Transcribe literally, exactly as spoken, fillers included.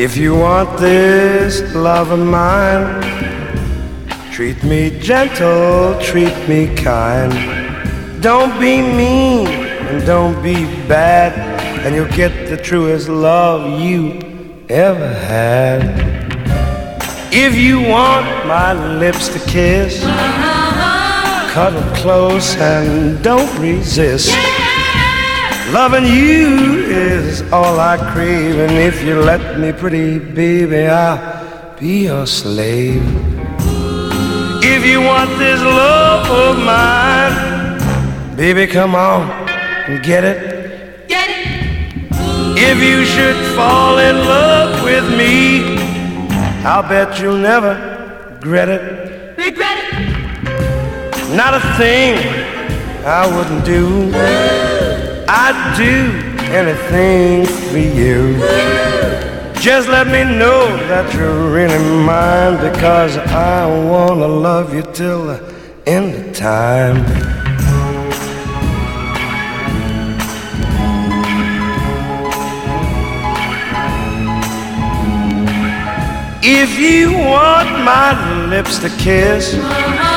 If you want this love of mine, treat me gentle, treat me kind. Don't be mean and don't be bad, and you'll get the truest love you ever had. If you want my lips to kiss, cuddle close and don't resist. Loving you is all I crave, and if you let me, pretty baby, I'll be your slave. If you want this love of mine, baby, come on and get it. Get it. If you should fall in love with me, I'll bet you'll never regret it. Regret it. Not a thing I wouldn't do. I'd do anything for you. Just let me know that you're really mine, because I wanna love you till the end of time. If you want my lips to kiss,